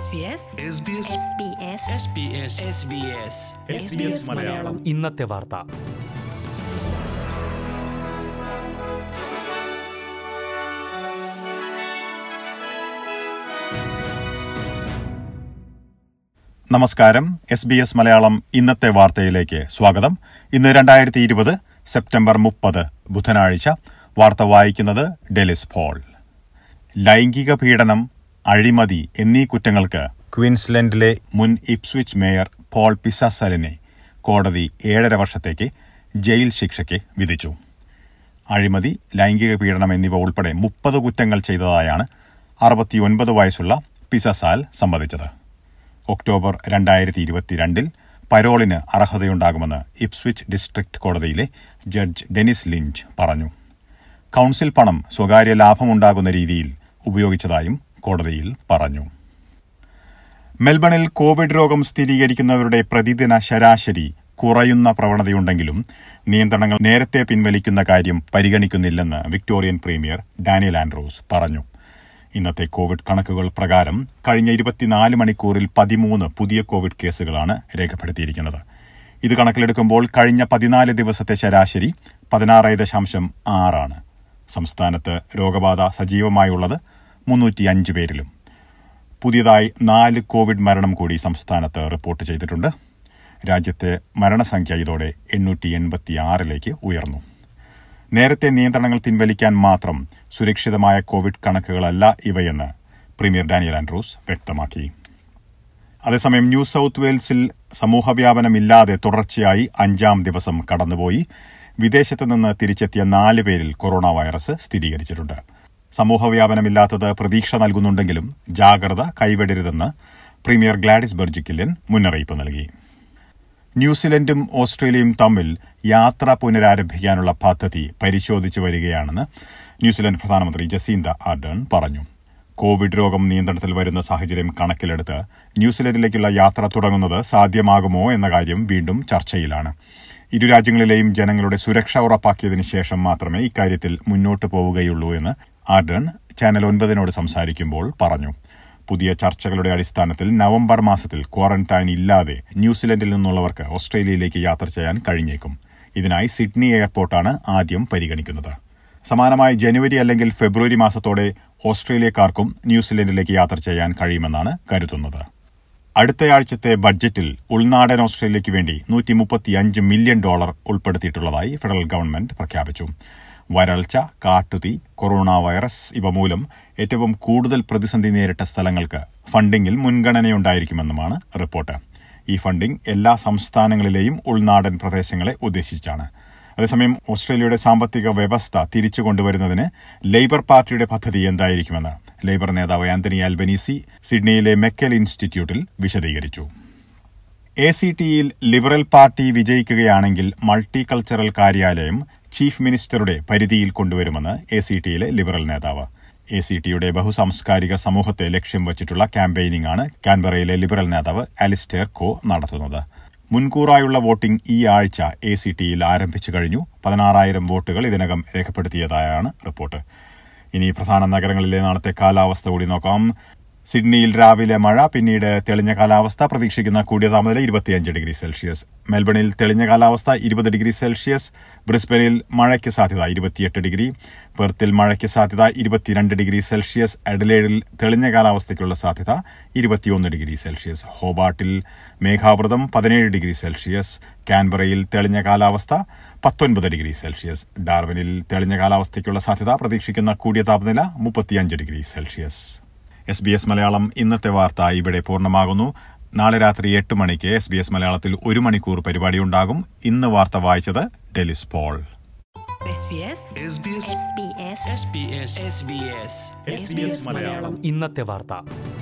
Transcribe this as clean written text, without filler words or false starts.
മലയാളം ഇന്നത്തെ വാർത്ത. നമസ്കാരം. SBS മലയാളം ഇന്നത്തെ വാർത്തയിലേക്ക് സ്വാഗതം. ഇന്ന് 2020 സെപ്റ്റംബർ 30 ബുധനാഴ്ച. വാർത്ത വായിക്കുന്നത് ഡെലിസ് പോൾ. ലൈംഗിക പീഡനം, അഴിമതി എന്നീ കുറ്റങ്ങൾക്ക് ക്വീൻസ്ലൻഡിലെ മുൻ ഇപ്സ്വിച്ച് മേയർ പോൾ പിസാസലിനെ കോടതി 7.5 വർഷത്തേക്ക് ജയിൽ ശിക്ഷയ്ക്ക് വിധിച്ചു. അഴിമതി, ലൈംഗിക പീഡനം എന്നിവ ഉൾപ്പെടെ 30 കുറ്റങ്ങൾ ചെയ്തതായാണ് 69 വയസ്സുള്ള പിസാസാൽ സമ്മതിച്ചത്. ഒക്ടോബർ 2022 പരോളിന് അർഹതയുണ്ടാകുമെന്ന് ഇപ്സ്വിച്ച് ഡിസ്ട്രിക്ട് കോടതിയിലെ ജഡ്ജ് ഡെനിസ് ലിഞ്ച് പറഞ്ഞു. കൌൺസിൽ പണം സ്വകാര്യ ലാഭമുണ്ടാകുന്ന രീതിയിൽ ഉപയോഗിച്ചതായും കോടതിയിൽ പറഞ്ഞു. മെൽബണിൽ കോവിഡ് രോഗം സ്ഥിരീകരിക്കുന്നവരുടെ പ്രതിദിന ശരാശരി കുറയുന്ന പ്രവണതയുണ്ടെങ്കിലും നിയന്ത്രണങ്ങൾ നേരത്തെ പിൻവലിക്കുന്ന കാര്യം പരിഗണിക്കുന്നില്ലെന്ന് വിക്ടോറിയൻ പ്രീമിയർ ഡാനിയൽ ആൻഡ്രൂസ് പറഞ്ഞു. ഇന്നത്തെ കോവിഡ് കണക്കുകൾ പ്രകാരം കഴിഞ്ഞ 24 മണിക്കൂറിൽ 13 പുതിയ കോവിഡ് കേസുകളാണ് രേഖപ്പെടുത്തിയിരിക്കുന്നത്. ഇത് കണക്കിലെടുക്കുമ്പോൾ കഴിഞ്ഞ 14 ദിവസത്തെ ശരാശരി 16.6 ആണ്. സംസ്ഥാനത്ത് രോഗബാധ സജീവമായുള്ളത് 305 പേരിലും. പുതിയതായി 4 കോവിഡ് മരണം കൂടി സംസ്ഥാനത്ത് റിപ്പോർട്ട് ചെയ്തിട്ടുണ്ട്. രാജ്യത്തെ മരണസംഖ്യ ഇതോടെ 886 ഉയർന്നു. നേരത്തെ നിയന്ത്രണങ്ങൾ പിൻവലിക്കാൻ മാത്രം സുരക്ഷിതമായ കോവിഡ് കണക്കുകളല്ല ഇവയെന്ന് പ്രീമിയർ ഡാനിയൽ ആൻഡ്രൂസ് വ്യക്തമാക്കി. അതേസമയം ന്യൂ സൌത്ത് വെയിൽസിൽ സമൂഹവ്യാപനമില്ലാതെ തുടർച്ചയായി 5ാം ദിവസം കടന്നുപോയി. വിദേശത്ത് നിന്ന് തിരിച്ചെത്തിയ 4 പേരിൽ കൊറോണ വൈറസ് സ്ഥിരീകരിച്ചിട്ടുണ്ട്. സമൂഹവ്യാപനമില്ലാത്തത് പ്രതീക്ഷ നൽകുന്നുണ്ടെങ്കിലും ജാഗ്രത കൈവിടരുതെന്ന് പ്രീമിയർ ഗ്ലാഡിസ് ബെർജിക്കില്യൻ മുന്നറിയിപ്പ് നൽകി. ന്യൂസിലൻഡും ഓസ്ട്രേലിയയും തമ്മിൽ യാത്ര പുനരാരംഭിക്കാനുള്ള പദ്ധതി പരിശോധിച്ചു വരികയാണെന്ന് ന്യൂസിലൻഡ് പ്രധാനമന്ത്രി ജസീന്ത ആർഡേൺ പറഞ്ഞു. കോവിഡ് രോഗം നിയന്ത്രണത്തിൽ വരുന്ന സാഹചര്യം കണക്കിലെടുത്ത് ന്യൂസിലൻഡിലേക്കുള്ള യാത്ര തുടങ്ങുന്നത് സാധ്യമാകുമോ എന്ന കാര്യം വീണ്ടും ചർച്ചയിലാണ്. ഇരു രാജ്യങ്ങളിലെയും ജനങ്ങളുടെ സുരക്ഷ ഉറപ്പാക്കിയതിനു ശേഷം മാത്രമേ ഇക്കാര്യത്തിൽ മുന്നോട്ടു പോവുകയുള്ളൂ എന്ന് ആർഡേൺ ചാനൽ 9 സംസാരിക്കുമ്പോൾ പറഞ്ഞു. പുതിയ ചർച്ചകളുടെ അടിസ്ഥാനത്തിൽ നവംബർ മാസത്തിൽ ക്വാറന്റൈൻ ഇല്ലാതെ ന്യൂസിലൻഡിൽ നിന്നുള്ളവർക്ക് ഓസ്ട്രേലിയയിലേക്ക് യാത്ര ചെയ്യാൻ കഴിഞ്ഞേക്കും. ഇതിനായി സിഡ്നി എയർപോർട്ടാണ് ആദ്യം പരിഗണിക്കുന്നത്. സമാനമായി ജനുവരി അല്ലെങ്കിൽ ഫെബ്രുവരി മാസത്തോടെ ഓസ്ട്രേലിയക്കാർക്കും ന്യൂസിലൻഡിലേക്ക് യാത്ര ചെയ്യാൻ കഴിയുമെന്നാണ് കരുതുന്നത്. അടുത്തയാഴ്ചത്തെ ബഡ്ജറ്റിൽ ഉൾനാടൻ ഓസ്ട്രേലിയയ്ക്ക് വേണ്ടി $135 മില്യൺ ഉൾപ്പെടുത്തിയിട്ടുള്ളതായി ഫെഡറൽ ഗവൺമെന്റ് പ്രഖ്യാപിച്ചു. വരൾച്ച, കാട്ടുതീ, കൊറോണ വൈറസ് ഇവ മൂലം ഏറ്റവും കൂടുതൽ പ്രതിസന്ധി നേരിട്ട സ്ഥലങ്ങൾക്ക് ഫണ്ടിംഗിൽ മുൻഗണനയുണ്ടായിരിക്കുമെന്നുമാണ് റിപ്പോർട്ട്. ഈ ഫണ്ടിംഗ് എല്ലാ സംസ്ഥാനങ്ങളിലെയും ഉൾനാടൻ പ്രദേശങ്ങളെ ഉദ്ദേശിച്ചാണ്. അതേസമയം ഓസ്ട്രേലിയയുടെ സാമ്പത്തിക വ്യവസ്ഥ തിരിച്ചു കൊണ്ടുവരുന്നതിന് ലേബർ പാർട്ടിയുടെ പദ്ധതി എന്തായിരിക്കുമെന്ന് ലേബർ നേതാവ് ആന്റണി ആൽബനീസി സിഡ്നിയിലെ മെക്കൽ ഇൻസ്റ്റിറ്റ്യൂട്ടിൽ വിശദീകരിച്ചു. ACTയിൽ ലിബറൽ പാർട്ടി വിജയിക്കുകയാണെങ്കിൽ മൾട്ടി കൾച്ചറൽ കാര്യാലയം ചീഫ് മിനിസ്റ്ററുടെ പരിധിയിൽ കൊണ്ടുവരുമെന്ന് ACTയിലെ ലിബറൽ നേതാവ്. ACTയുടെ ബഹുസാംസ്കാരിക സമൂഹത്തെ ലക്ഷ്യം വച്ചിട്ടുള്ള ക്യാമ്പയിനിംഗ് ആണ് കാൻബറയിലെ ലിബറൽ നേതാവ് അലിസ്റ്റർ കോ നടത്തുന്നത്. മുൻകൂറായുള്ള വോട്ടിംഗ് ഈ ആഴ്ച ACTയിൽ ആരംഭിച്ചു കഴിഞ്ഞു. 16,000 വോട്ടുകൾ ഇതിനകം രേഖപ്പെടുത്തിയതായാണ് റിപ്പോർട്ട്. ഇനി പ്രധാന നഗരങ്ങളിലെ നാളത്തെ കാലാവസ്ഥ കൂടി നോക്കാം. സിഡ്നിയിൽ രാവിലെ മഴ, പിന്നീട് തെളിഞ്ഞ കാലാവസ്ഥ. പ്രതീക്ഷിക്കുന്ന കൂടിയ താപനില 25 ഡിഗ്രി സെൽഷ്യസ്. മെൽബണിൽ തെളിഞ്ഞ കാലാവസ്ഥ 20 ഡിഗ്രി സെൽഷ്യസ്. ബ്രിസ്ബനിൽ മഴയ്ക്ക് സാധ്യത 28 ഡിഗ്രി. പെർത്തിൽ മഴയ്ക്ക് സാധ്യത 22 ഡിഗ്രി സെൽഷ്യസ്. അഡലേഡിൽ തെളിഞ്ഞ കാലാവസ്ഥയ്ക്കുള്ള സാധ്യത 21 ഡിഗ്രി സെൽഷ്യസ്. ഹോബാർട്ടിൽ മേഘാവൃതം 17 ഡിഗ്രി സെൽഷ്യസ്. കാൻബറയിൽ തെളിഞ്ഞ കാലാവസ്ഥ 19 ഡിഗ്രി സെൽഷ്യസ്. ഡാർവിനിൽ തെളിഞ്ഞ കാലാവസ്ഥയ്ക്കുള്ള സാധ്യത. പ്രതീക്ഷിക്കുന്ന കൂടിയ താപനില 35 ഡിഗ്രി സെൽഷ്യസ്. SBS മലയാളം ഇന്നത്തെ വാർത്ത ഇവിടെ പൂർണ്ണമാകുന്നു. നാളെ രാത്രി 8 മണിക്ക് SBS മലയാളത്തിൽ 1 മണിക്കൂർ പരിപാടിയുണ്ടാകും. ഇന്ന് വാർത്ത വായിച്ചത് ഡെലിസ് പോൾ. ഇന്നത്തെ വാർത്ത.